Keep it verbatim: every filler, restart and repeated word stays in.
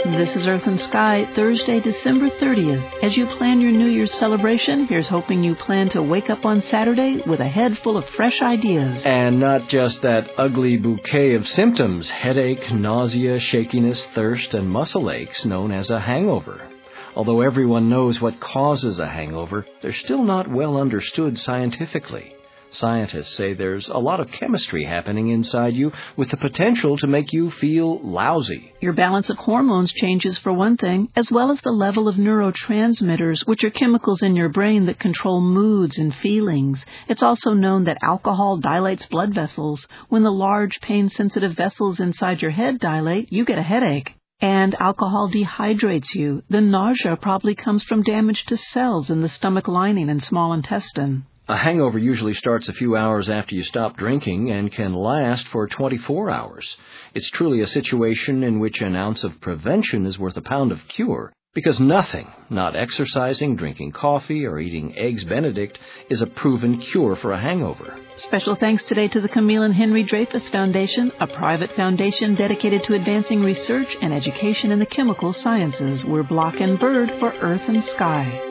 This is Earth and Sky, Thursday, December thirtieth. As you plan your New Year's celebration, here's hoping you plan to wake up on Saturday with a head full of fresh ideas. And not just that ugly bouquet of symptoms, headache, nausea, shakiness, thirst, and muscle aches known as a hangover. Although everyone knows what causes a hangover, they're still not well understood scientifically. Scientists say there's a lot of chemistry happening inside you with the potential to make you feel lousy. Your balance of hormones changes for one thing, as well as the level of neurotransmitters, which are chemicals in your brain that control moods and feelings. It's also known that alcohol dilates blood vessels. When the large, pain-sensitive vessels inside your head dilate, you get a headache. And alcohol dehydrates you. The nausea probably comes from damage to cells in the stomach lining and small intestine. A hangover usually starts a few hours after you stop drinking and can last for twenty-four hours. It's truly a situation in which an ounce of prevention is worth a pound of cure, because nothing, not exercising, drinking coffee, or eating Eggs Benedict, is a proven cure for a hangover. Special thanks today to the Camille and Henry Dreyfus Foundation, a private foundation dedicated to advancing research and education in the chemical sciences. We're Block and Bird for Earth and Sky.